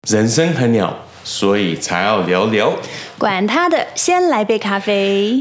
人生很鸟，所以才要聊聊。 管他的，先来杯咖啡。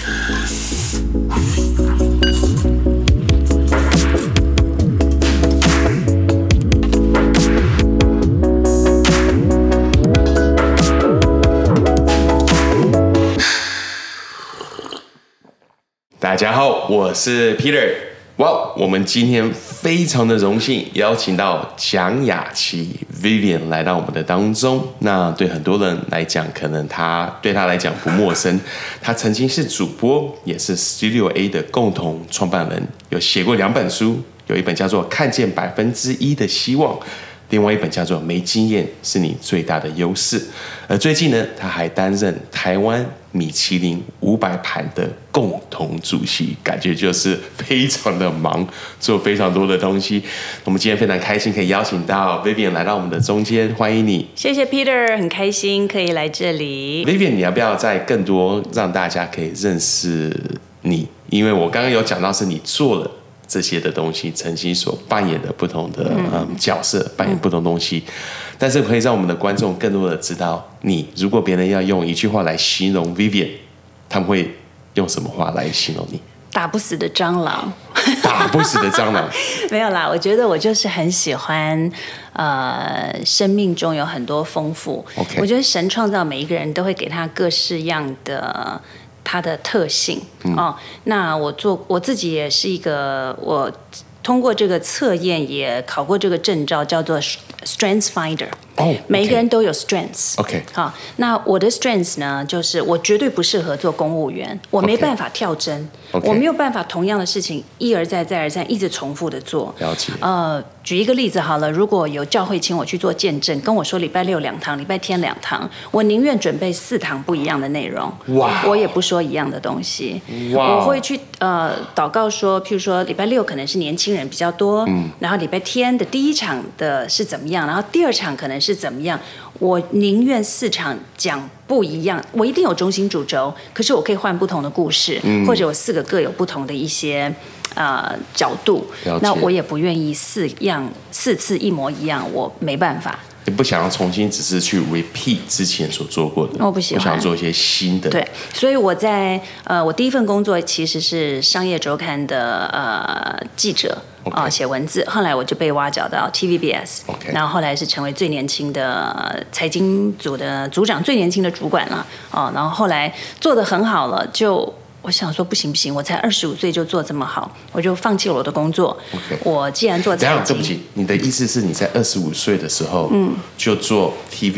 大家好，我是 Peter。哇，我们今天非常的荣幸邀请到蒋雅琪 Vivian 来到我们的当中。那对很多人来讲，可能对他来讲不陌生。他曾经是主播，也是 Studio A 的共同创办人，有写过2本书，有一本叫做《看见1%的希望》。另外一本叫做《没经验是你最大的优势》，而最近呢，他还担任台湾米其林500盘的共同主席，感觉就是非常的忙，做非常多的东西。我们今天非常开心可以邀请到 Vivian 来到我们的中间，欢迎你。 谢谢 Peter， 很开心可以来这里。 Vivian， 你要不要再更多让大家可以认识你？因为我刚刚有讲到是你做了这些的东西，曾经所扮演的不同的角色，扮演不同东西，但是可以让我们的观众更多的知道你。如果别人要用一句话来形容 Vivian， 他们会用什么话来形容你？ 打不死的蟑螂。 打不死的蟑螂。 没有啦，我觉得我就是很喜欢生命中有很多丰富。 Okay. 我觉得神创造每一个人都会给他各式样的它的特性那我自己也是我通过这个测验也考过这个证照，叫做 Strengths Finder。每一个人都有 strengths。好，那我的 strengths 呢，就是我绝对不适合做公务员，我没办法跳针，我没有办法同样的事情一而再再而三一直重复的做。 了解。 举一个例子好了，如果有教会请我去做见证，跟我说礼拜六2堂，礼拜天2堂，我宁愿准备4堂不一样的内容。 哇！ 我也不说一样的东西。 哇！ 我会去祷告说，譬如说礼拜六可能是年轻人比较多，然后礼拜天的第1场的是怎么样，然后第2场可能是怎么样。我宁愿4场讲不一样，我一定有中心主轴，可是我可以换不同的故事，或者我4个各有不同的一些角度。那我也不愿意4次一模一样，我没办法。 你不想要重新只是去 repeat 之前所做过的， 我不喜欢， 我想要做一些新的。 对，所以我在我第1份工作其实是商业周刊的记者。写文字，后来我就被挖角到 TVBS， 然后后来是成为最年轻的财经组的组长，最年轻的主管了。然后后来做得很好了，我想说不行，我才25岁就做这么好，我就放弃了我的工作。我既然做财经， 对不起，你的意思是你在25岁的时候，就做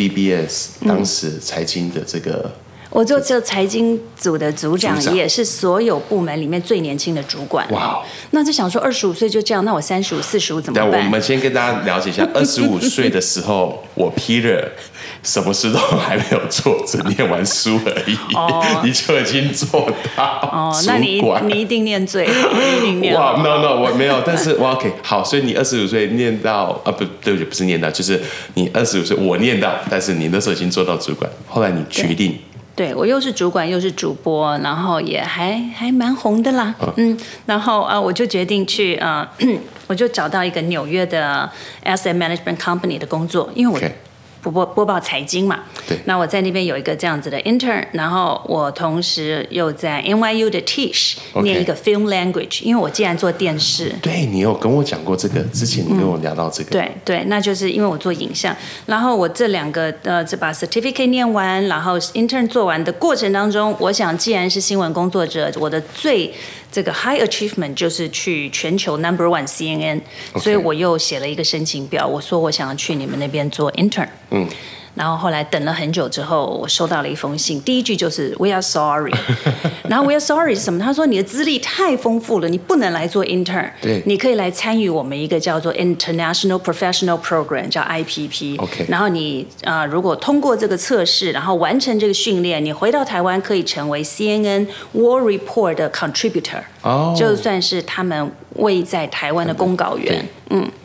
TVBS 当时财经的这个。 我做这财经组的组长，也是所有部门里面最年轻的主管。 哇！ 那就想说25岁就这样，那我35、45怎么办？ 我们先跟大家了解一下，25岁的时候，我 Peter 什么事都还没有做，只念完书而已，你就已经做到主管。 那你一定念最好，你一定念好。 哇 ，no， 我没有，但是我 OK， 好，所以你25岁念到对不起，不是念到，就是你25岁，我念到，但是你那时候已经做到主管，后来你决定。 对，我又是主管又是主播，然后也还蛮红的啦，然后我就决定去我就找到一个纽约的 asset management company 的工作，因为我播报财经嘛， 对， 那我在那边有一个这样子的 intern， 然后我同时又在 NYU 的 Tisch 念一个 film language， 因为我既然做电视， 对，你有跟我讲过这个，之前你跟我聊到这个， 对，那就是因为我做影像，然后我这2个把 certificate 念完，然后 intern 做完的过程当中，我想既然是新闻工作者，我的这个 high achievement 就是去全球 No.1 CNN， 所以我又写了一个申请表，我说我想要去你们那边做 intern。然后后来等了很久之后，我收到了一封信，第1句就是 We are sorry。然后 We are sorry 是什么？他说你的资历太丰富了，你不能来做 intern， 你可以来参与我们一个叫做 International Professional Program， 叫 IPP。然后你如果通过这个测试，然后完成这个训练，你回到台湾可以成为 CNN War Report 的 contributor，就算是他们位在台湾的公稿员。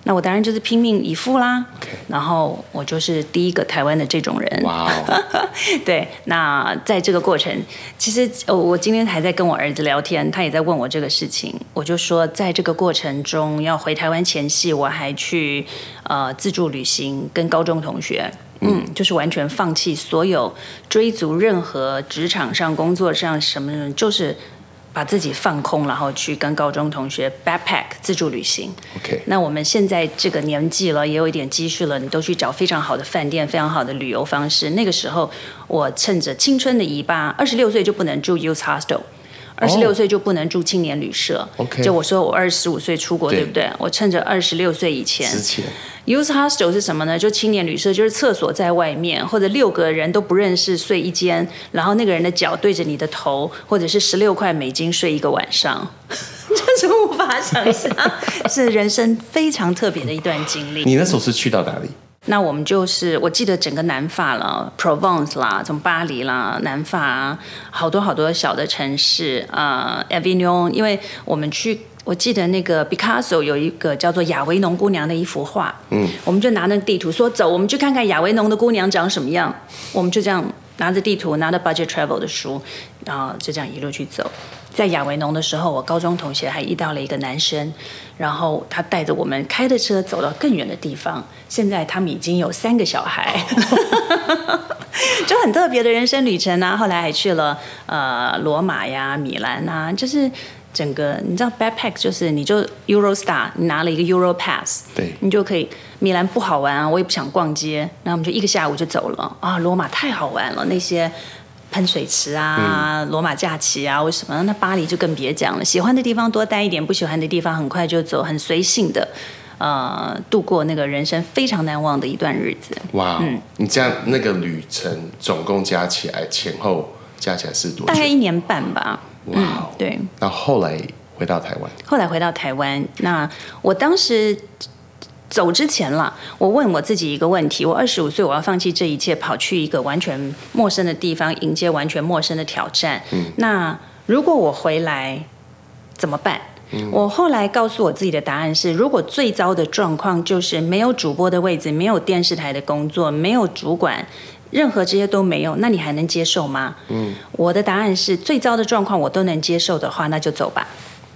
那我当然就是拼命以赴啦。然后我就是第一个台湾的这种人。 哇哦！ 对，那在这个过程，其实我今天还在跟我儿子聊天，他也在问我这个事情。我就说，在这个过程中，要回台湾前夕，我还去自助旅行，跟高中同学。就是完全放弃所有追逐任何职场上、工作上什么，就是把自己放空，然后去跟高中同学 backpack 自助旅行。 OK， 那我们现在这个年纪了，也有一点积蓄了，你都去找非常好的饭店、非常好的旅游方式。那个时候，我趁着青春的尾巴，26岁就不能住 youth hostel。26岁就不能住青年旅社。就我说我25岁出国，对不对？我趁着26岁以前。 之前 Youth hostel 是什么呢？就青年旅社，就是厕所在外面，或者6个人都不认识睡一间，然后那个人的脚对着你的头，或者是16块美金睡一个晚上，就是无法想象，是人生非常特别的一段经历。 你那时候是去到哪里？ 那我们就是我记得整个南法了 ，Provence 啦，从巴黎啦，南法啊，好多好多小的城市Avignon， 因为我们去。我记得那个 Picasso 有一个叫做亚维农姑娘的一幅画，我们就拿那个地图说走，我们去看看亚维农的姑娘长什么样。我们就这样拿着地图，拿着 budget travel 的书，然后就这样一路去走。在亚维农的时候，我高中同学还遇到了一个男生，然后他带着我们开的车走到更远的地方。现在他们已经有3个小孩，就很特别的人生旅程啊。后来还去了罗马呀、米兰啊，就是整个你知道 backpack 就是你就 Eurostar， 你拿了一个 Euro Pass， 对， 你就可以。米兰不好玩啊，我也不想逛街，那我们就1个下午就走了啊。罗马太好玩了，那些喷水池啊、罗马假期啊，为什么？那巴黎就更别讲了，喜欢的地方多待一点，不喜欢的地方很快就走，很随性的度过那个人生非常难忘的一段日子。 哇，你这样那个旅程总共加起来前后加起来是多久？ 大概1年半吧。 哇， 对。 然后后来回到台湾。 后来回到台湾，那我当时走之前了，我问我自己一个问题：我25岁，我要放弃这一切，跑去一个完全陌生的地方，迎接完全陌生的挑战。那如果我回来怎么办？我后来告诉我自己的答案是：如果最糟的状况就是没有主播的位置，没有电视台的工作，没有主管，任何这些都没有，那你还能接受吗？我的答案是：最糟的状况我都能接受的话，那就走吧。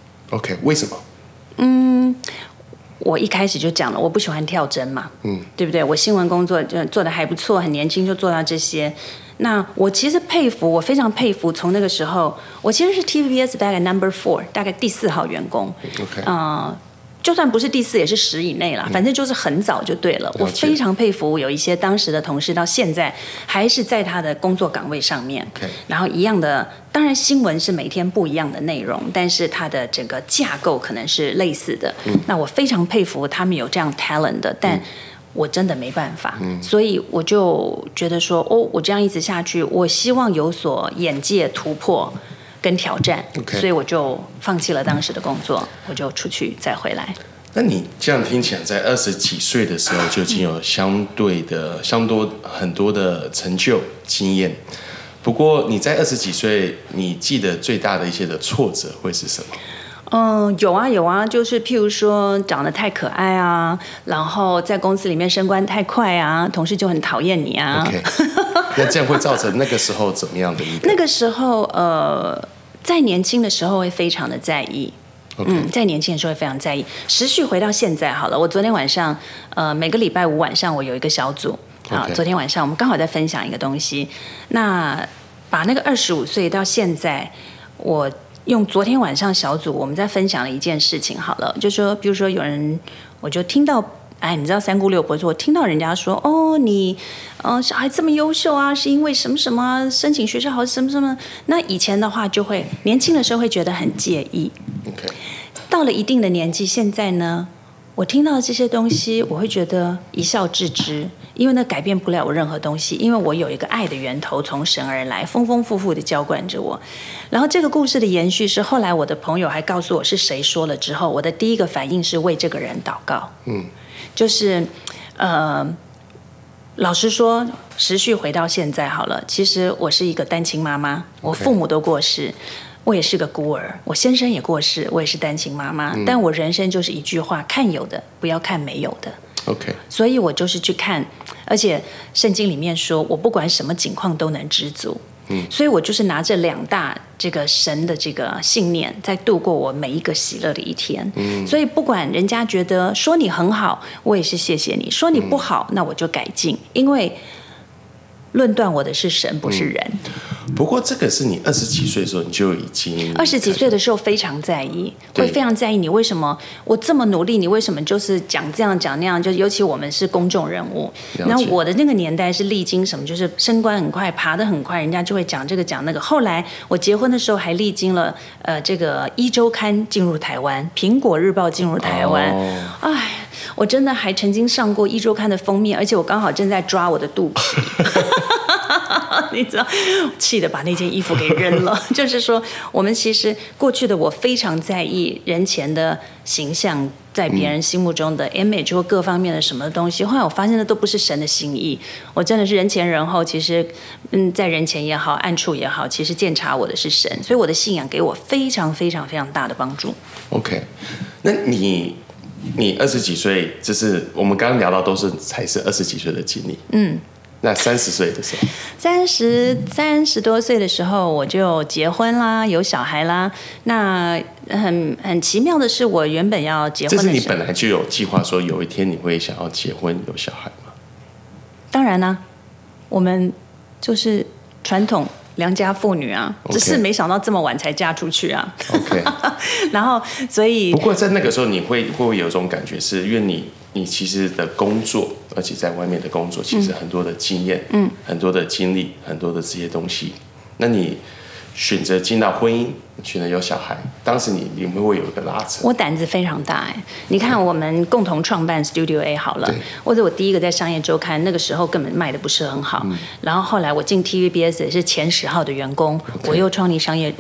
OK， 为什么？ 我一开始就讲了，我不喜欢跳针嘛，对不对？我新闻工作就做得还不错，很年轻就做到这些。那我其实佩服，我非常佩服，从那个时候，我其实是 TVBS 大概 number 4， 大概第4号员工。 OK， 就算不是第4，也是10以内啦，反正就是很早就对了。我非常佩服有一些当时的同事，到现在还是在他的工作岗位上面。然后一样的，当然新闻是每天不一样的内容，但是它的整个架构可能是类似的。那我非常佩服他们有这样 talent 的，但我真的没办法，所以我就觉得说，我这样一直下去，我希望有所眼界突破跟挑战，所以我就放弃了当时的工作，我就出去再回来。 那你这样听起来，在20几岁的时候就已经有很多的成就经验。不过你在20几岁，你记得最大的一些的挫折会是什么？ 有啊，就是譬如说长得太可爱啊，然后在公司里面升官太快啊，同事就很讨厌你啊。 OK， 那这样会造成那个时候怎么样的一个？ 那个时候在年轻的时候会非常的在意。在年轻的时候会非常在意。时序回到现在好了，我昨天晚上每个礼拜5晚上我有一个小组啊，昨天晚上我们刚好在分享一个东西，那把那个25岁到现在，我用昨天晚上小组我们在分享了一件事情好了，就说比如说有人我就听到。你知道三姑六婆说，我听到人家说，你，小孩这么优秀啊，是因为什么什么啊，申请学校好什么什么。那以前的话，就会年轻的时候会觉得很介意。到了一定的年纪，现在呢，我听到这些东西，我会觉得一笑置之，因为那改变不了我任何东西，因为我有一个爱的源头从神而来，丰丰富富的浇灌着我。然后这个故事的延续是，后来我的朋友还告诉我是谁说了之后，我的第一个反应是为这个人祷告。就是老实说，时序回到现在好了，其实我是一个单亲妈妈，我父母都过世， 我也是个孤儿，我先生也过世，我也是单亲妈妈，但我人生就是一句话：看有的，不要看没有的。 OK， 所以我就是去看，而且圣经里面说，我不管什么境况都能知足。所以我就是拿着2大这个神的这个信念，在度过我每一个喜乐的一天。所以不管人家觉得说你很好，我也是谢谢你；说你不好，那我就改进，因为论断我的是神，不是人。 不过这个是你20几岁的时候你就已经 20几岁的时候非常在意，会非常在意你为什么我这么努力，你为什么就是讲这样讲那样？就尤其我们是公众人物，然后我的那个年代是历经什么，就是升官很快，爬得很快，人家就会讲这个讲那个。后来我结婚的时候还历经了这个一周刊进入台湾，苹果日报进入台湾，哎。我真的还曾经上过一周刊的封面，而且我刚好正在抓我的肚皮，你知道，气得把那件衣服给扔了。就是说，我们其实过去的我非常在意人前的形象，在别人心目中的 image 或各方面的什么东西。后来我发现那都不是神的心意，我真的是人前人后，其实在人前也好，暗处也好，其实鉴察我的是神，所以我的信仰给我非常非常非常大的帮助。 OK， 那你20几岁，就是我们刚刚聊到都是才是20几岁的经历。那30岁的时候 ，30多岁的时候我就结婚啦，有小孩啦。那很奇妙的是，我原本要结婚的时候， 这是你本来就有计划说有一天你会想要结婚有小孩吗？ 当然啦，我们就是传统良家妇女啊，只是没想到这么晚才嫁出去啊。 OK， 然后所以不过在那个时候，你会不会有一种感觉是，因为你其实的工作，而且在外面的工作，其实很多的经验，很多的经历，很多的这些东西，那你选择进到婚姻，选择有小孩，当时你会不会有一个拉扯？ 我胆子非常大哎！你看，我们共同创办 Studio A 好了，或者我第一个在商业周刊，那个时候根本卖的不是很好。然后后来我进 TVBS 也是前10号的员工，我又创立商业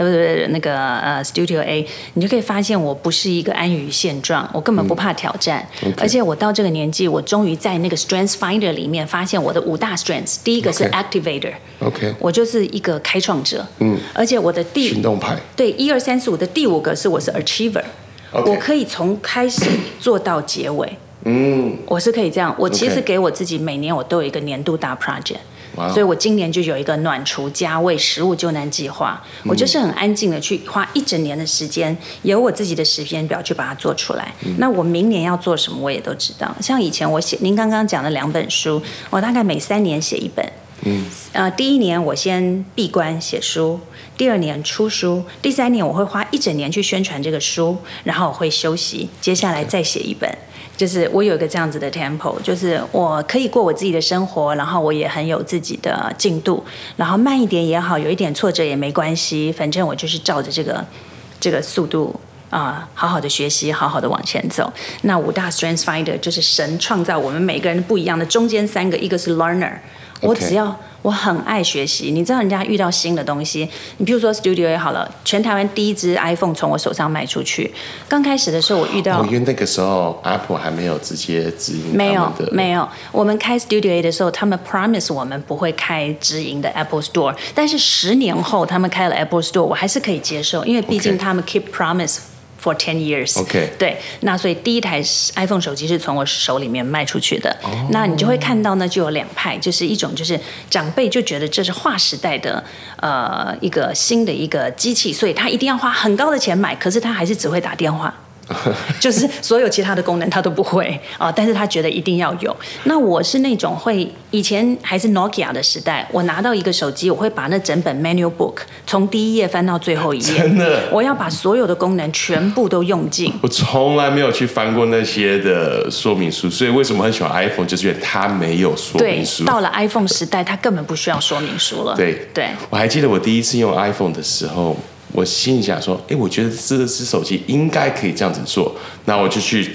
Studio A， 你就可以发现我不是一个安于现状，我根本不怕挑战。而且我到这个年纪，我终于在那个 Strengths Finder 里面发现我的5大 Strengths， 第一个是 Activator， 我就是一个开创者，而且我的行动派， 对1、2、3、4、5的第5个是我是 Achiever， 我可以从开始做到结尾，我是可以这样。我其实给我自己每年我都有一个年度大 project。所以我今年就有一个暖厨加味食物救难计划，我就是很安静的去花1整年的时间，有我自己的时间表去把它做出来。那我明年要做什么我也都知道，像以前我写您刚刚讲的2本书，我大概每3年写1本。第1年我先闭关写书，第2年出书，第3年我会花1整年去宣传这个书，然后我会休息，接下来再写1本。就是我有一个这样子的 tempo， 就是我可以过我自己的生活，然后我也很有自己的进度，然后慢一点也好，有一点挫折也没关系，反正我就是照着这个速度好好的学习，好好的往前走。那5大 Strengths Finder 就是神创造我们每个人不一样的，中间3个，一个是 Learner， 我只要我很爱学习，你知道人家遇到新的东西，你比如说 Studio A 好了，全台湾第1支 iPhone 从我手上卖出去。刚开始的时候我遇到， 因为那个时候 Apple 还没有直接指引没有，我们开 Studio A 的时候，他们 promise 我们不会开直营的 Apple Store， 但是10年后他们开了 Apple Store， 我还是可以接受，因为毕竟他们 keep promise。for 10 years， 对，那所以第1台 iPhone 手机是从我手里面卖出去的。那你就会看到呢，就有2派，就是一种就是长辈就觉得这是划时代的一个新的一个机器，所以他一定要花很高的钱买，可是他还是只会打电话。就是所有其他的功能他都不会但是他觉得一定要有。那我是那种会，以前还是 Nokia 的时代，我拿到一个手机，我会把那整本 manual book 从第1页翻到最后1页， 真的， 我要把所有的功能全部都用尽。 我从来没有去翻过那些的说明书，所以为什么很喜欢 iPhone， 就是因为它没有说明书。 对，到了 iPhone 时代，它根本不需要说明书了。 对，我还记得我第一次用 iPhone 的时候，我心里想说，我觉得这只手机应该可以这样子做，那我就去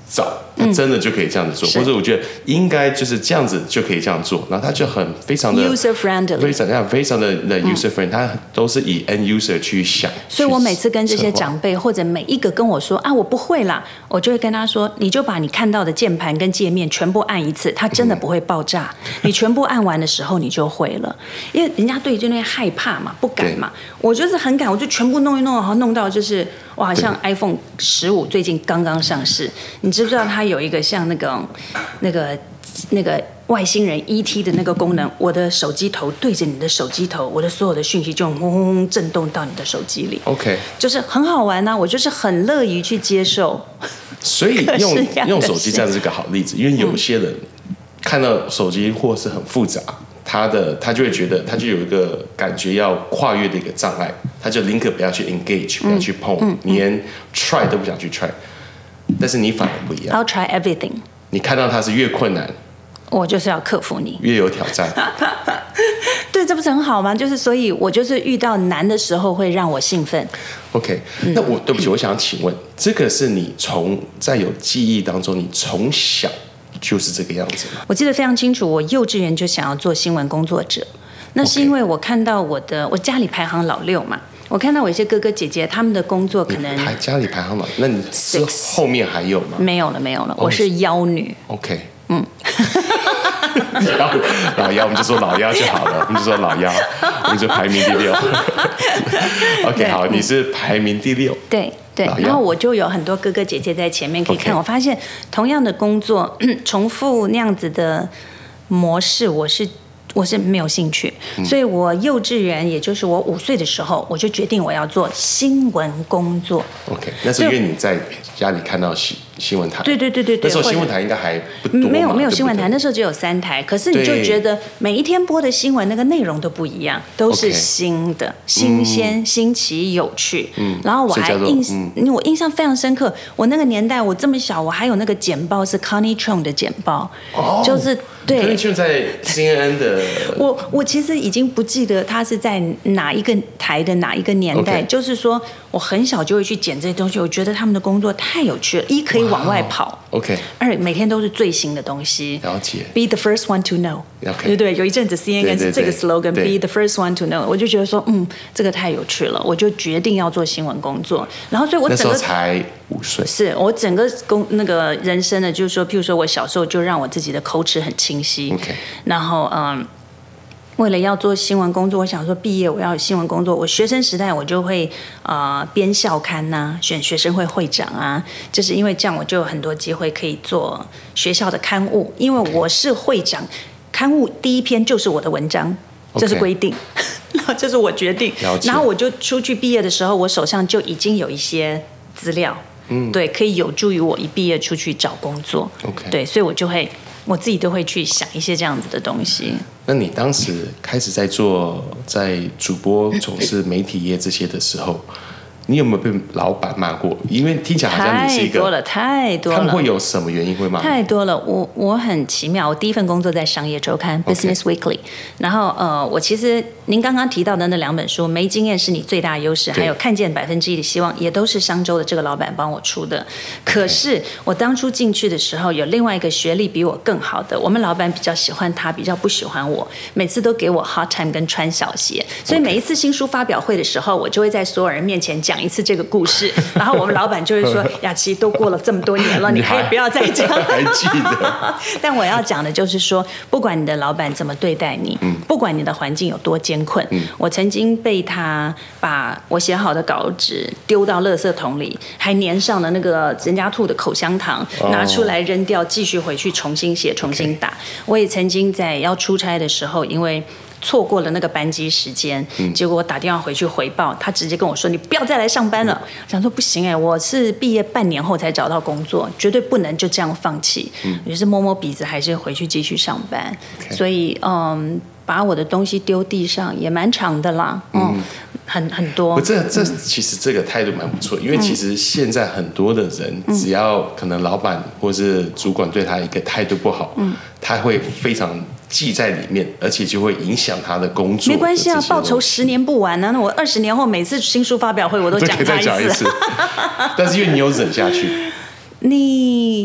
找，他真的就可以这样子做，或者我觉得应该就是这样子就可以这样做，然后他就非常的 user friendly， 非常的 user friendly，他都是以 end user 去想。 所以我每次跟这些长辈或者每一个跟我说啊我不会啦，我就会跟他说，你就把你看到的键盘跟界面全部按一次，它真的不会爆炸。你全部按完的时候你就会了，因为人家对这些害怕嘛，不敢嘛，我就是很敢，我就全部弄一弄，然后弄到就是哇，像 iPhone 15最近刚刚上市，你知不知道它有一个像那个外星人 ET 的那个功能？我的手机头对着你的手机头，我的所有的讯息就轰轰轰震动到你的手机里。 OK， 就是很好玩啊，我就是很乐于去接受。 所以用手机这样是个好例子，因为有些人看到手机或是很复杂。他就会觉得，他就有一个感觉要跨越的一个障碍，他就宁可不要去 engage，不要去碰，你连 try 都不想去 try。但是你反而不一样 ，I'll try everything。 你看到它是越困难， 我就是要克服你， 越有挑战。 对，这不是很好吗？就是所以，我就是遇到难的时候会让我兴奋。 OK， 那对不起，我想请问，这个是你在有记忆当中，你从小就是这个样子吗？ 我记得非常清楚，我幼稚园就想要做新闻工作者。那是因为我看到我家里排行老6嘛，我看到我一些哥哥姐姐他们的工作可能家里排行老，那你后面还有吗？ 没有了，我是妖女。 OK， 老幺我们就说老幺就好了，我们就说老幺，我们就排名第6。OK， 好，你是排名第6。 对。然后我就有很多哥哥姐姐在前面可以看，我发现同样的工作重复那样子的模式，我是没有兴趣，所以我幼稚园，也就是我5岁的时候，我就决定我要做新闻工作。 OK， 那是因为你在家里看到新闻台。对。那时候新闻台应该还不多嘛， 没有新闻台，那时候只有3台。可是你就觉得每一天播的新闻那个内容都不一样，都是新的、新鲜、新奇、有趣。然后我还我印象非常深刻。我那个年代，我这么小，我还有那个简报是 Connie Chung 的简报，就是对。 Connie Chung 在 CNN 的。 我其实已经不记得他是在哪一个台的哪一个年代。就是说，我很小就会去剪这些东西，我觉得他们的工作太有趣了，可以往外跑。 OK， 2每天都是最新的东西。 了解。 Be the first one to know。对对，有一阵子 CNN 是这个 slogan，Be the first one to know， 我就觉得说，这个太有趣了，我就决定要做新闻工作。然后，所以我整个那时候才5岁， 是我整个那个人生呢，就是说，譬如说我小时候就让我自己的口齿很清晰。 OK， 然后为了要做新闻工作，我想说毕业我要有新闻工作。我学生时代我就会编校刊啊，选学生会会长啊，就是因为这样我就有很多机会可以做学校的刊物，因为我是会长，刊物第一篇就是我的文章，这是规定，这是我决定。然后我就出去毕业的时候，我手上就已经有一些资料，对，可以有助于我一毕业出去找工作。对，所以我自己都会去想一些这样子的东西。 那你当时开始在主播从事媒体业这些的时候，你有没有被老板骂过？因为听起来好像你是一个太多了。他们会有什么原因会骂？ 太多了。我很奇妙。我第一份工作在商业周刊 Business Weekly， 然后我其实您刚刚提到的那2本书，没经验是你最大优势，还有看见1%的希望，也都是商周的这个老板帮我出的。可是我当初进去的时候，有另外一个学历比我更好的，我们老板比较喜欢他，比较不喜欢我，每次都给我 hard time 跟穿小鞋，所以每一次新书发表会的时候，我就会在所有人面前讲一次这个故事，然后我们老板就会说：“雅琪，都过了这么多年了，你可以不要再讲。” 还记得。 但我要讲的就是说，不管你的老板怎么对待你，不管你的环境有多艰困，我曾经被他把我写好的稿纸丢到垃圾桶里，还粘上了那个人家吐的口香糖，拿出来扔掉，继续回去重新写、重新打。我也曾经在要出差的时候，因为错过了那个班机时间，结果我打电话回去回报，他直接跟我说：“你不要再来上班了。”想说不行我是毕业半年后才找到工作，绝对不能就这样放弃。我就是摸摸鼻子，还是回去继续上班。所以把我的东西丢地上也蛮长的啦。很多。 其实这个态度蛮不错，因为其实现在很多的人，只要可能老板或是主管对他一个态度不好，他会非常记在里面，而且就会影响他的工作。 没关系啊，报仇10年不完啊！那我20年后每次新书发表会我都讲他一次。 但是因为你有忍下去， 你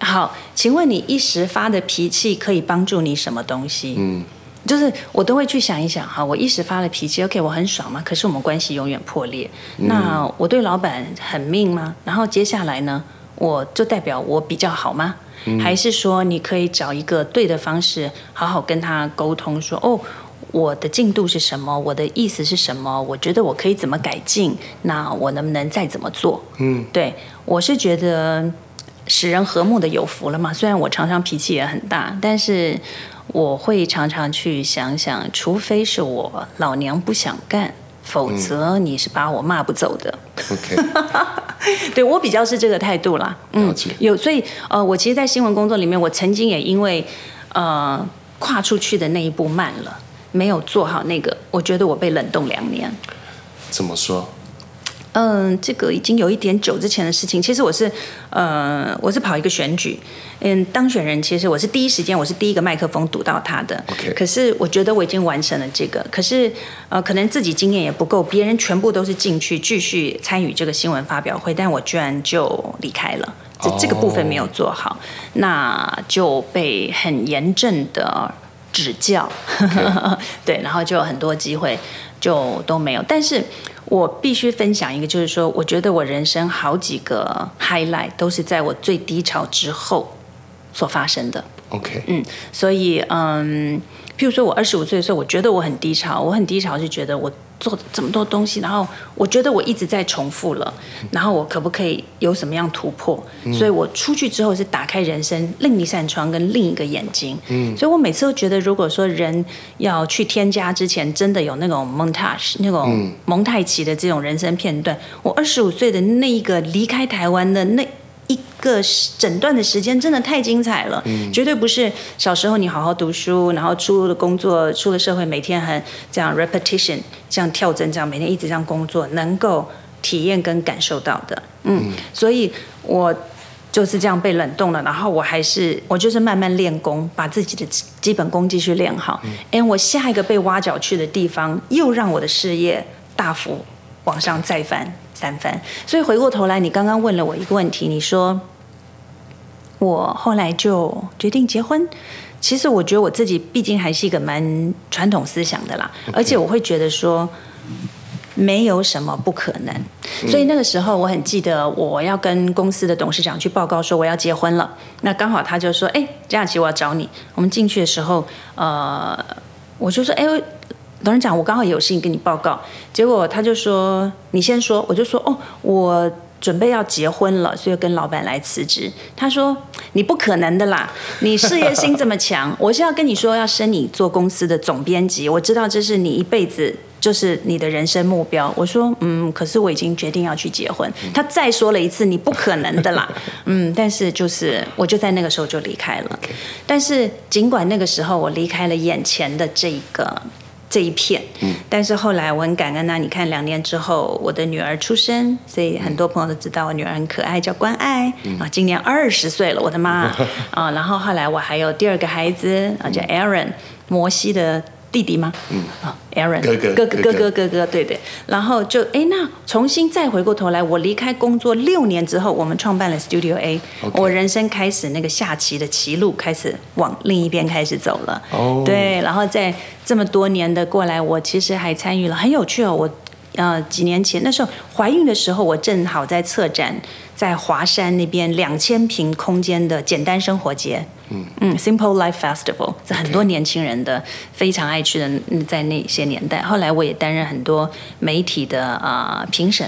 好，请问你一时发的脾气可以帮助你什么东西？就是我都会去想一想，哈，我一时发了脾气 ，OK， 我很爽嘛，可是我们关系永远破裂。那我对老板很命吗？然后接下来呢，我就代表我比较好吗？还是说你可以找一个对的方式，好好跟他沟通说，哦，我的进度是什么？我的意思是什么？我觉得我可以怎么改进？那我能不能再怎么做？对，我是觉得使人和睦的有福了嘛。虽然我常常脾气也很大，但是我会常常去想想，除非是我老娘不想干，否则你是把我骂不走的。 OK， 对，我比较是这个态度啦。所以我其实，在新闻工作里面，我曾经也因为跨出去的那一步慢了，没有做好那个，我觉得我被冷冻2年。 怎么说？ 这个已经有一点久之前的事情。其实我是跑一个选举，当选人其实我是第一时间，我是第一个麦克风堵到他的。 Okay. 可是我觉得我已经完成了这个，可是可能自己经验也不够，别人全部都是进去继续参与这个新闻发表会，但我居然就离开了，这个部分没有做好，那就被很严正的指教。 Okay. 对，然后就有很多机会就都没有，但是我必须分享一个，就是说，我觉得我人生好几个 highlight 都是在我最低潮之后所发生的。 OK， 所以譬如说我25岁的时候，我觉得我很低潮，是觉得我做这么多东西，然后我觉得我一直在重复了，然后我可不可以有什么样突破？所以我出去之后是打开人生另一扇窗跟另一个眼睛。所以我每次都觉得，如果说人要去添加之前，真的有那种 montage 那种蒙太奇的这种人生片段，我25岁的那一个离开台湾的那一个整段的时间真的太精彩了，绝对不是小时候你好好读书，然后出了工作，出了社会，每天很这样 repetition 这样跳针，这样每天一直这样工作，能够体验跟感受到的。所以我就是这样被冷冻了，然后我就是慢慢练功，把自己的基本功继续练好。我下一个被挖角去的地方，又让我的事业大幅往上再翻3番。所以回过头来，你刚刚问了我一个问题，你说我后来就决定结婚。其实我觉得我自己毕竟还是一个蛮传统思想的啦，而且我会觉得说没有什么不可能。所以那个时候我很记得，我要跟公司的董事长去报告说我要结婚了。那刚好他就说：“江雅琪，我要找你。”我们进去的时候，我就说：“董事长，我刚好有事情跟你报告。”结果他就说：“你先说。”我就说：“我准备要结婚了，所以跟老板来辞职。”他说：“你不可能的啦，你事业心这么强，我是要跟你说要升你做公司的总编辑，我知道这是你一辈子就是你的人生目标。”我说：“可是我已经决定要去结婚。”他再说了一次：“你不可能的啦。”但是我就在那个时候就离开了。但是尽管那个时候我离开了眼前的这一片，但是后来我很感恩啊！你看2年之后，我的女儿出生，所以很多朋友都知道我女儿很可爱，叫关爱今年20岁了，我的妈然后后来我还有第2个孩子叫 Aaron， 摩西的弟弟吗？Aaron 哥，对。然后就那重新再回过头来，我离开工作6年之后，我们创办了 Studio A， 我人生开始那个下棋的棋路开始往另一边开始走了。对，然后在这么多年的过来，我其实还参与了很有趣我几年前那时候怀孕的时候，我正好在策展，在华山那边2000平空间的简单生活节，Simple Life Festival 是很多年轻人的非常爱去的，在那些年代。后来我也担任很多媒体的评审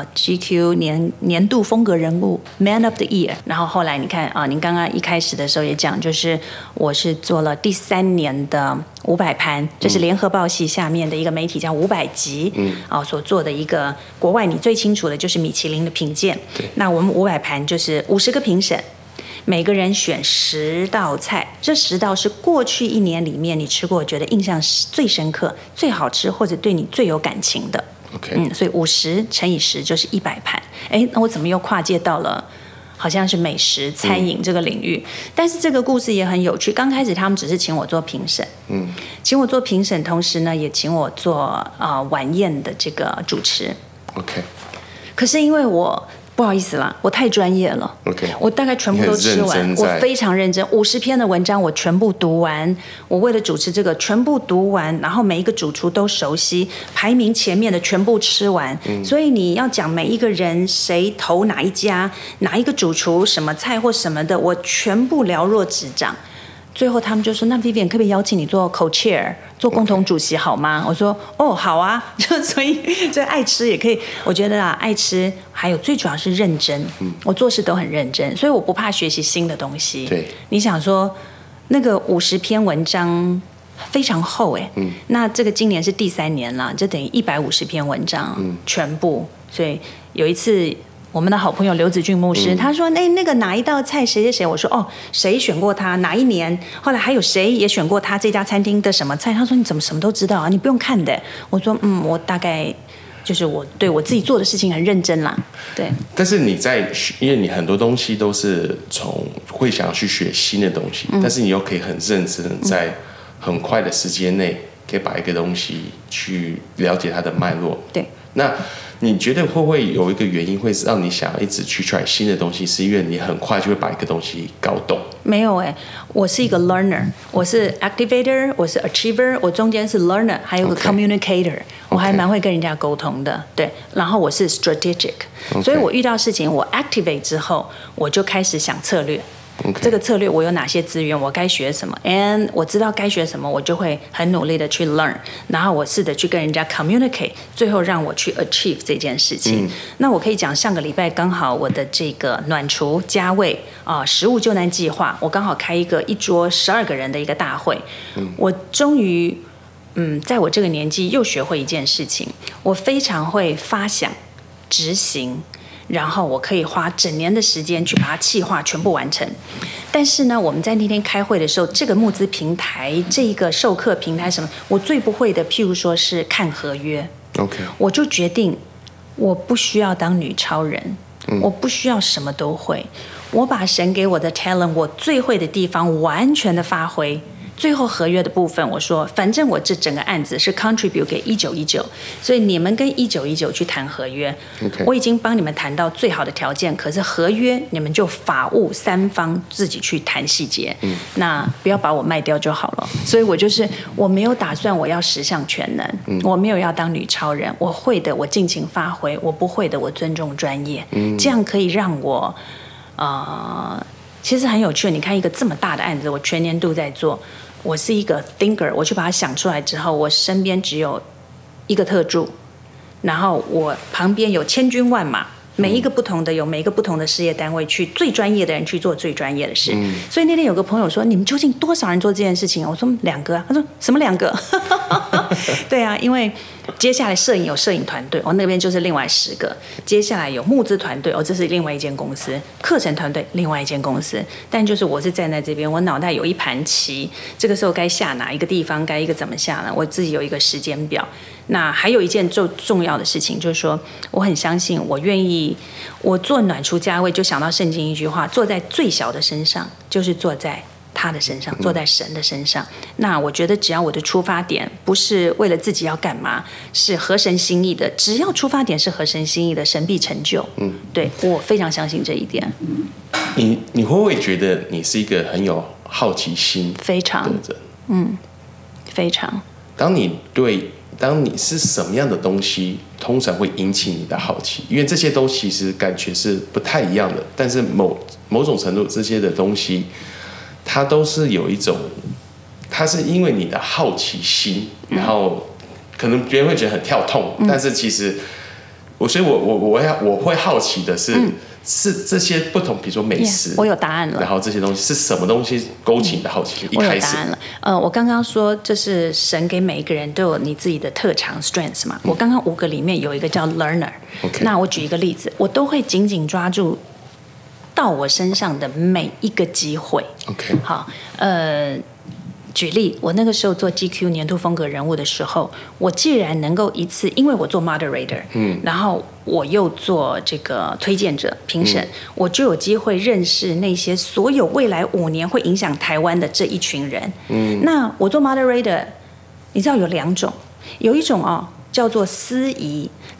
GQ 年度风格人物 Man of the Year。然后后来你看您刚刚一开始的时候也讲，就是我是做了第3年的500盘，这是联合报系下面的一个媒体叫500集所做的一个国外你最清楚的就是米其林的评鉴。那我们500盘就是50个评审，每个人选10道菜，这10道是过去1年里面你吃过觉得印象最深刻、最好吃或者对你最有感情的。所以50乘以10就是100盘。那我怎么又跨界到了好像是美食餐饮这个领域？但是这个故事也很有趣。刚开始他们只是请我做评审，请我做评审，同时呢也请我做晚宴的这个主持。可是因为我不好意思啦，我太专业了。 OK， 我大概全部都吃完，我非常认真，50篇的文章我全部读完。我为了主持这个，全部读完，然后每一个主厨都熟悉，排名前面的全部吃完。所以你要讲每一个人谁投哪一家，哪一个主厨什么菜或什么的，我全部了若指掌。最后他们就说：“那 Vivian 可不可以邀请你做 co-chair， 做共同主席好吗？” 我说：“哦，好啊。”所以爱吃也可以。我觉得啊，爱吃还有最主要是认真。我做事都很认真，所以我不怕学习新的东西。 对， 你想说那个50篇文章非常厚哎，那这个今年是第3年了，就等于150篇文章，全部。所以有一次。我们的好朋友刘子俊牧师，他说：“那个哪一道菜谁谁谁？”我说：“哦，谁选过他？哪一年？后来还有谁也选过他这家餐厅的什么菜？”他说：“你怎么什么都知道啊？你不用看的。”我说：“我大概就是我对我自己做的事情很认真啦。”对。 但是因为你很多东西都是会想要去学新的东西，但是你又可以很认真的在很快的时间内，可以把一个东西去了解它的脉络。 对。 那你觉得会不会有一个原因会让你想要一直去 try 新的东西，是因为你很快就会把一个东西搞懂？ 没有我是一个 learner， 我是 activator， 我是 achiever， 我中间是 learner， 还有个 communicator， 我还蛮会跟人家沟通的。对，然后我是 strategic， 所以我遇到事情我 activate 之后，我就开始想策略。这个策略我有哪些资源，我该学什么 ，and 我知道该学什么，我就会很努力的去 learn， 然后我试着去跟人家 communicate， 最后让我去 achieve 这件事情。那我可以讲，上个礼拜刚好我的这个暖厨加味食物救难计划，我刚好开一桌12个人的一个大会，我终于在我这个年纪又学会一件事情，我非常会发想、执行。然后我可以花整年的时间去把它企划全部完成。但是呢，我们在那天开会的时候，这个募资平台、这个授课平台什么，我最不会的，譬如说是看合约。 OK， 我就决定我不需要当女超人，我不需要什么都会，我把神给我的 talent， 我最会的地方完全的发挥。最后合约的部分，我说反正我这整个案子是 contribute 给1919，所以你们跟1919去谈合约，我已经帮你们谈到最好的条件，可是合约你们就法务3方自己去谈细节，那不要把我卖掉就好了。所以我没有打算我要10项全能，我没有要当女超人，我会的我尽情发挥，我不会的我尊重专业，这样可以让我其实很有趣。你看一个这么大的案子，我全年度在做。我是一个 thinker， 我去把它想出来之后，我身边只有一个特助，然后我旁边有千军万马，每一个不同的有每一个不同的事业单位去最专业的人去做最专业的事。所以那天有个朋友说：“你们究竟多少人做这件事情？”我说：“2个啊。”他说：“什么2个？”对啊，因为接下来摄影有摄影团队，那边就是另外10个。接下来有募资团队，这是另外一间公司；课程团队另外一间公司。但就是我是站在这边，我脑袋有一盘棋，这个时候该下哪一个地方，该一个怎么下呢？我自己有一个时间表。那还有一件重要的事情，就是说我很相信，我愿意，我做暖厨加味，就想到圣经一句话：坐在最小的身上，就是坐在他的身上，坐在神的身上。那我觉得只要我的出发点不是为了自己要干嘛，是合神心意的，只要出发点是合神心意的，神必成就。对，我非常相信这一点。 你会不会觉得你是一个很有好奇心的人？ 非常，非常。当你是什么样的东西，通常会引起你的好奇，因为这些都其实感觉是不太一样的，但是某种程度这些的东西，它都是有一种，它是因为你的好奇心，然后可能别人会觉得很跳痛，但是其实所以我会好奇的是。是这些不同，比如说美食， 我有答案了。 然后这些东西是什么东西勾起你的好奇心？ 我有答案了。我刚刚说，这是神给每一个人都有你自己的特长 strengths 嘛。我刚刚5个里面有一个叫 learner。那我举一个例子，我都会紧紧抓住到我身上的每一个机会。好，举例，我那个时候做 GQ 年度风格人物的时候，我既然能够一次，因为我做 moderator，然后我又做这个推荐者评审，我就有机会认识那些所有未来5年会影响台湾的这一群人。那我做 moderator，你知道有2种，有一种叫做司仪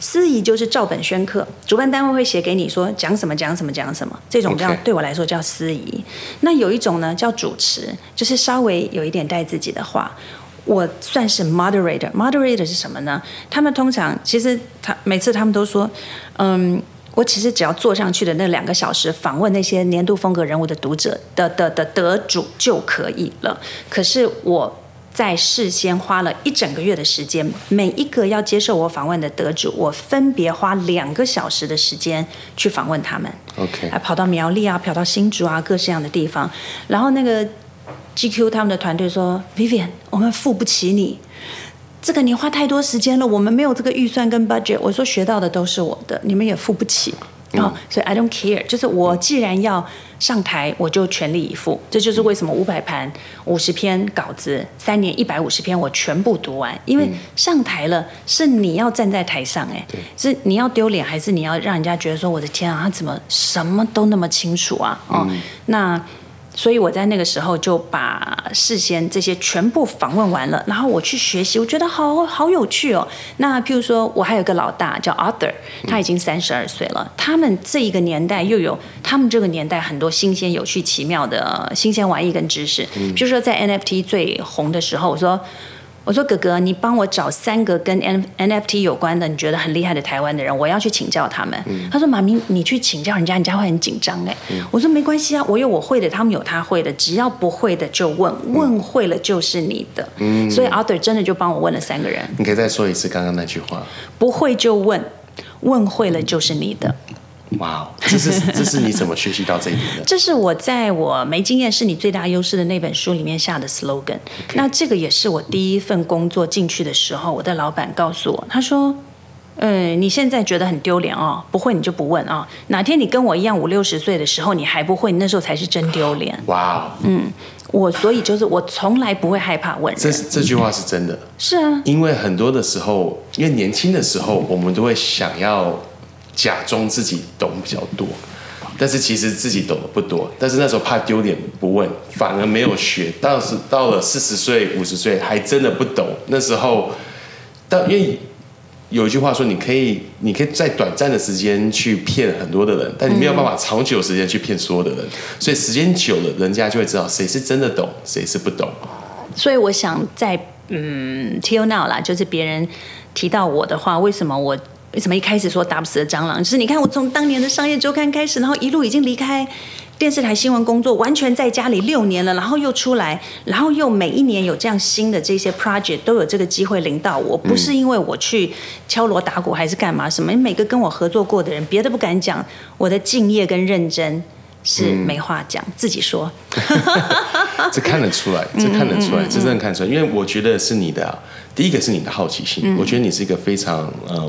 司仪就是照本宣科，主办单位会写给你说讲什么讲什么讲什么，这种叫 Okay. 对我来说叫司仪。那有一种呢叫主持，就是稍微有一点带自己的话。我算是 moderator 是什么呢？他们通常其实每次他们都说，我其实只要坐上去的那2个小时访问那些年度风格人物的读者的得主就可以了。可是我在事先花了1整个月的时间，每一个要接受我访问的得主，我分别花2个小时的时间去访问他们。 OK， 还跑到苗栗啊，跑到新竹啊，各式样的地方。然后那个 GQ 他们的团队说 ，Vivian， 我们付不起你。这个你花太多时间了，我们没有这个预算跟 budget。我说学到的都是我的，你们也付不起。所以 I don't care， 就是我既然要上台，我就全力以赴。这就是为什么500盘50篇稿子，3年150篇我全部读完。因为上台了，是你要站在台上，是你要丢脸，还是你要让人家觉得说我的天啊，他怎么什么都那么清楚啊？那。所以我在那个时候就把事先这些全部访问完了，然后我去学习，我觉得好有趣哦。那譬如说我还有一个老大叫 Arthur， 他已经32岁了。他们这一个年代又有他们这个年代很多新鲜、有趣、奇妙的新鲜玩意跟知识。譬如说在 NFT 最红的时候，我说哥哥，你帮我找3个跟 NFT 有关的，你觉得很厉害的台湾的人，我要去请教他们。他说妈咪，你去请教人家会很紧张哎。我说没关系啊，我有我会的，他们有他会的，只要不会的就问，问会了就是你的。所以 Arthur 真的就帮我问了3个人。 你可以再说一次刚刚那句话。 不会就问，问会了就是你的。 哇，这是你怎么学习到这一点的？ 这是我在我没经验是你最大优势的那本书里面下的 slogan。那这个也是我第一份工作进去的时候，我的老板告诉我，他说你现在觉得很丢脸哦，不会你就不问啊，哪天你跟我一样50-60岁的时候你还不会，你那时候才是真丢脸。 哇， 所以就是我从来不会害怕问人。 这句话是真的。 是啊， 因为很多的时候，因为年轻的时候我们都会想要假装自己懂比较多，但是其实自己懂得不多，但是那时候怕丢脸不问，反而没有学。到了40岁、50岁，还真的不懂。那时候，因为有一句话说，你可以在短暂的时间去骗很多的人，但你没有办法长久时间去骗所有的人。所以时间久了，人家就会知道谁是真的懂，谁是不懂。 所以我想在till now 啦，就是别人提到我的话，为什么一开始说打不死的蟑螂？就是你看我从当年的商业周刊开始，然后一路已经离开电视台新闻工作，完全在家里6年了，然后又出来，然后又每一年有这样新的这些 project 都有这个机会领导我，不是因为我去敲锣打鼓还是干嘛什么，每个跟我合作过的人，别的不敢讲，我的敬业跟认真是没话讲，自己说。 这看得出来，这真的看得出来，因为我觉得是你的第一个是你的好奇心，我觉得你是一个非常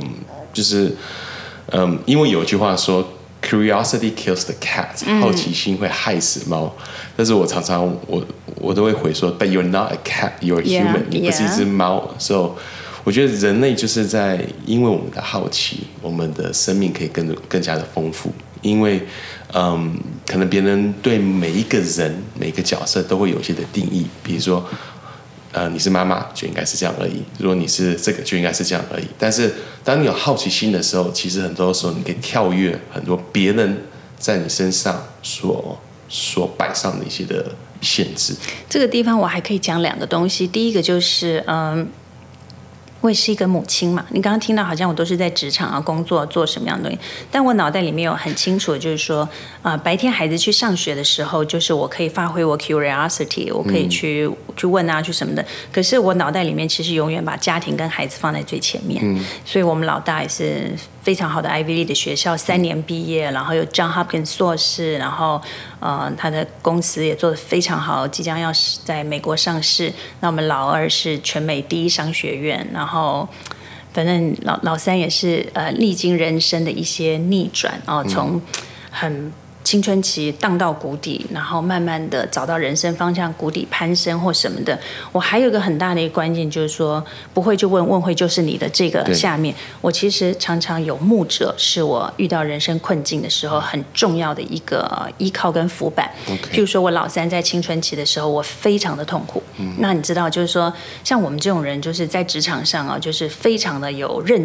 因为有一句话说 curiosity kills the cat， 好奇心会害死猫。但是我常常我都会回说 but you're not a cat, you're a human， 你不是一只猫。So 我觉得人类就是在因为我们的好奇，我们的生命可以更加的丰富。因为可能别人对每一个人每个角色都会有一些的定义，比如说你是妈妈就应该是这样而已，如果你是这个就应该是这样而已。但是当你有好奇心的时候，其实很多时候你可以跳跃很多别人在你身上所摆上的一些的限制。 这个地方我还可以讲2个东西，第一个就是我也是一个母亲嘛，你刚刚听到好像我都是在职场啊工作做什么样的东西，但我脑袋里面有很清楚的就是说白天孩子去上学的时候，就是我可以发挥我 curiosity， 我可以去问啊去什么的，可是我脑袋里面其实永远把家庭跟孩子放在最前面。所以我们老大也是非常好的 Ivy League 的学校3年毕业，然后有 John Hopkins 硕士，然后他的公司也做得非常好，即将要在美国上市。那我们老2是全美第1商学院，然后反正老3也是历经人生的一些逆转从很青春期荡到谷底，然后慢慢的找到人生方向，谷底攀升或什么的。我还有一个很大的一个关键就是说，不会就问，问会就是你的这个下面，我其实常常有牧者，是我遇到人生困境的时候很重要的一个依靠跟浮板。譬如说我老3在青春期的时候，我非常的痛苦。那你知道，就是说像我们这种人，就是在职场上就是非常的有韧性。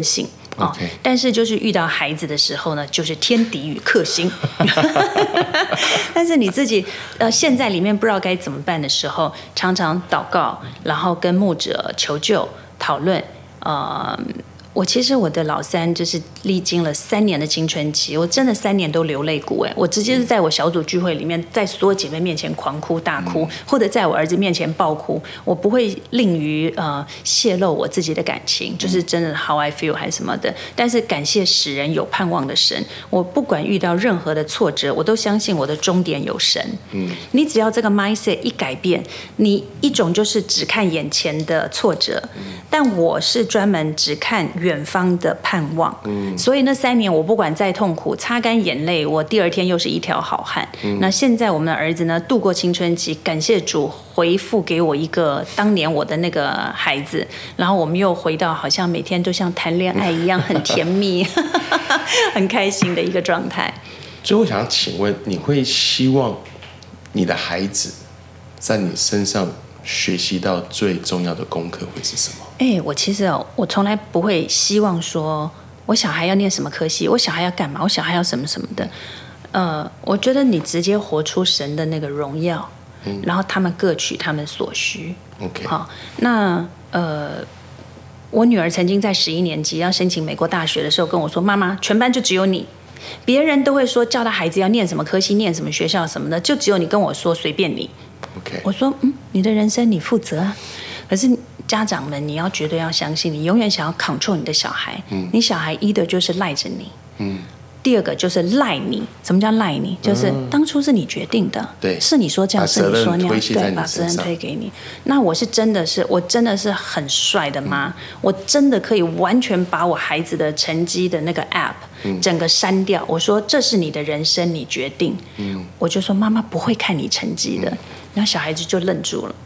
OK 但是就是遇到孩子的时候呢，就是天敌与克星。但是你自己陷在里面不知道该怎么办的时候，常常祷告，然后跟牧者求救讨论。其实我的老三就是历经了3年的青春期，我真的3年都流泪哭我直接是在我小组聚会里面，在所有姐妹面前狂哭大哭，或者在我儿子面前爆哭，我不会吝于泄露我自己的感情，就是真的 how I feel 还是什么的。但是感谢使人有盼望的神，我不管遇到任何的挫折，我都相信我的终点有神。你只要这个 mindset 一改变，你一种就是只看眼前的挫折，但我是专门只看远方的盼望。所以那3年我不管再痛苦，擦干眼泪，我第2天又是一条好汉。那现在我们的儿子呢，度过青春期，感谢主回复给我一个当年我的那个孩子，然后我们又回到好像每天都像谈恋爱一样很甜蜜很开心的一个状态。 最后想请问，你会希望你的孩子在你身上学习到最重要的功课会是什么？ 我其实我从来不会希望说我小孩要念什么科系，我小孩要干嘛，我小孩要什么什么的。我觉得你直接活出神的那个荣耀，然后他们各取他们所需。 OK， 好，那我女儿曾经在11年级要申请美国大学的时候跟我说：“妈妈，全班就只有你，别人都会说叫他孩子要念什么科系、念什么学校什么的，就只有你跟我说随便你。” OK， 我说：“你的人生你负责啊。”可是家长们，你要绝对要相信，你永远想要 control 你的小孩，你小孩一的就是赖着你，第二个就是赖你。什么叫赖你？就是当初是你决定的， 对， 是你说这样，是你说那样，对，把责任推推给你。那我真的是很帅的妈，我真的可以完全把我孩子的成绩的那个 app 整个删掉。我说这是你的人生，你决定。我就说妈妈不会看你成绩的，然后小孩子就愣住了。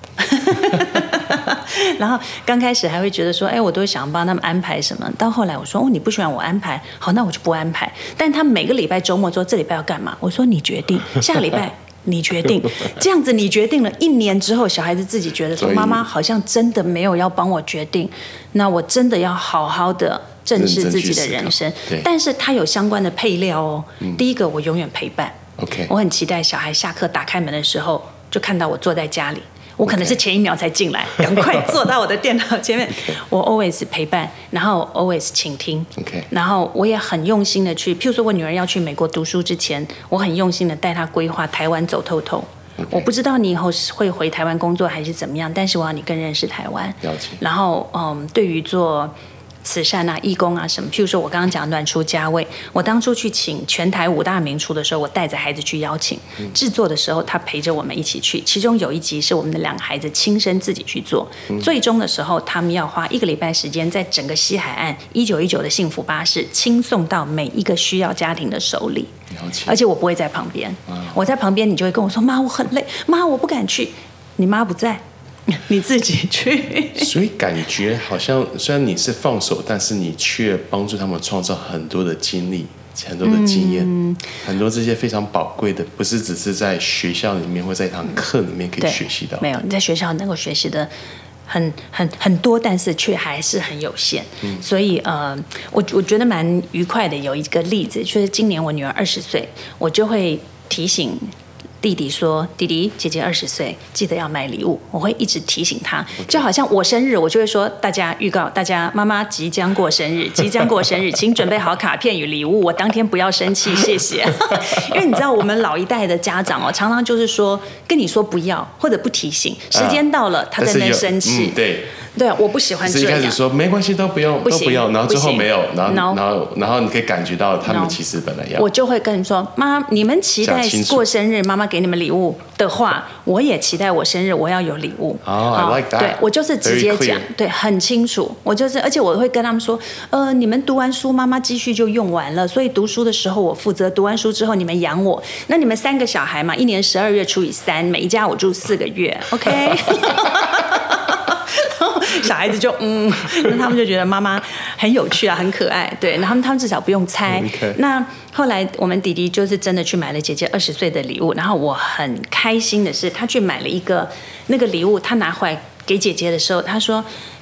然后刚开始还会觉得说，我都想帮他们安排什么。到后来我说，你不喜欢我安排，好，那我就不安排。但他每个礼拜周末说这礼拜要干嘛，我说你决定，下个礼拜你决定。这样子你决定了，1年之后，小孩子自己觉得说，妈妈好像真的没有要帮我决定，那我真的要好好的正视自己的人生。但是他有相关的配料哦。第一个，我永远陪伴。 OK， 我很期待小孩下课打开门的时候，就看到我坐在家里。我可能是前1秒才进来，赶快坐到我的电脑前面。我 always 陪伴，然后 always 倾听。然后我也很用心的去，譬如说我女儿要去美国读书之前，我很用心的带她规划台湾走透透。我不知道你以后会回台湾工作还是怎么样，但是我要你更认识台湾。 了解。 然后对于做慈善啊、义工啊什么，譬如说我刚刚讲暖厨家味，我当初去请全台5大名厨的时候，我带着孩子去邀请，制作的时候他陪着我们一起去，其中有一集是我们的2个孩子亲身自己去做，最终的时候他们要花1个礼拜时间，在整个西海岸1919的幸福巴士亲送到每一个需要家庭的手里。而且我不会在旁边，我在旁边你就会跟我说，妈我很累，妈我不敢去，你妈不在，你自己去。 所以感觉好像虽然你是放手，但是你却帮助他们创造很多的经历、很多的经验，很多这些非常宝贵的，不是只是在学校里面或在一堂课里面可以学习到。 没有，你在学校能够学习的很多，但是却还是很有限。所以我觉得蛮愉快的。有一个例子，就是今年我女儿20岁，我就会提醒弟弟说，弟弟姐姐20岁，记得要买礼物。我会一直提醒他，就好像我生日，我就会说大家预告大家妈妈即将过生日，即将过生日，请准备好卡片与礼物，我当天不要生气，谢谢。因为你知道我们老一代的家长常常就是说跟你说不要或者不提醒，时间到了他在那边生气。对，我不喜欢这样。 是一开始说没关系，都不用，都不要，然后最后没有，然后你可以感觉到他们其实本来要。 我就会跟你说，妈，你们期待过生日，妈妈给你们礼物的话，我也期待我生日我要有礼物。 I like that。 对，我就是直接讲，对，很清楚。我就是，而且我会跟他们说，你们读完书，妈妈积蓄就用完了，所以读书的时候我负责，读完书之后你们养我。那你们3个小孩嘛，1年12月除以3，每一家我住4个月 ，OK。小孩子就那他们就觉得妈妈很有趣啊，很可爱，对，然后他们至少不用猜。那后来我们弟弟就是真的去买了姐姐20岁的礼物，然后我很开心的是，他去买了一个那个礼物，他拿回来给姐姐的时候，他说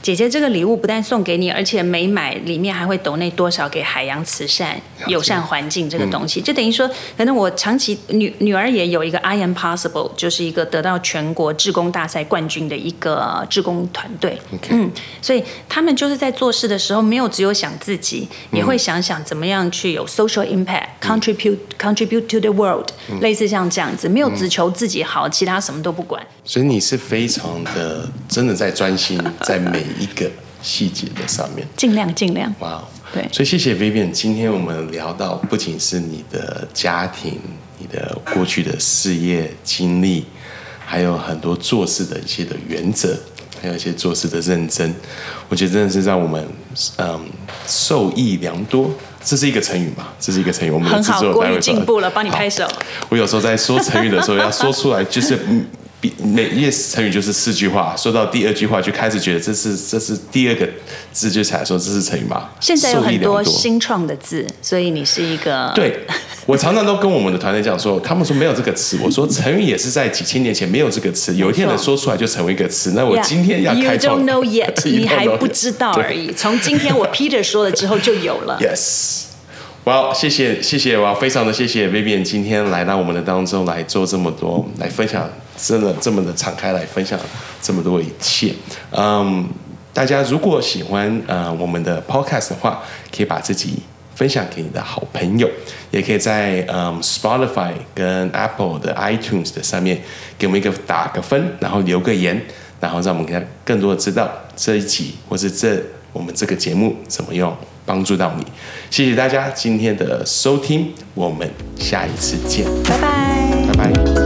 姐姐这个礼物不但送给你，而且每买里面还会抖内多少给海洋慈善、友善环境这个东西，就等于说，可能我长期女儿也有一个 I Am Possible， 就是一个得到全国志工大赛冠军的一个志工团队。所以他们就是在做事的时候，没有只有想自己，也会想想怎么样去有 social impact，contribute to the world，类似像这样子，没有只求自己好，其他什么都不管。 所以你是非常的真的在专心在每一个细节的上面， 尽量。 哇， 对， 所以谢谢 Vivian， 今天我们聊到不仅是你的家庭、你的过去的事业经历，还有很多做事的一些的原则，还有一些做事的认真，我觉得真的是让我们受益良多。这是一个成语嘛？这是一个成语，我们的制作人待会很好，国语进步了，帮你拍手。 我有时候在说成语的时候，要说出来，就是每一个成语就是4句话，说到第2句话就开始觉得这是第2个字，就才说这是成语嘛。 现在有很多新创的字，所以你是一个对。我常常都跟我们的团队讲说，他们说没有这个词，我说成语也是在几千年前没有这个词，有一天能说出来就成为一个词。那我今天要开创 You don't know yet， 你还不知道而已。从今天我 Peter 说了之后就有了。 Yes。谢谢，我非常的谢谢 Vivian 今天来到我们的当中来做这么多，来分享，真的这么的敞开来分享这么多一切。大家如果喜欢我们的 podcast 的话，可以把自己分享给你的好朋友，也可以在Spotify 跟 Apple 的 iTunes 的上面给我们打个分，然后留个言，然后让我们更多的知道这一集或是我们这个节目怎么样帮助到你。谢谢大家今天的收听，我们下一次见， 拜拜。 拜拜。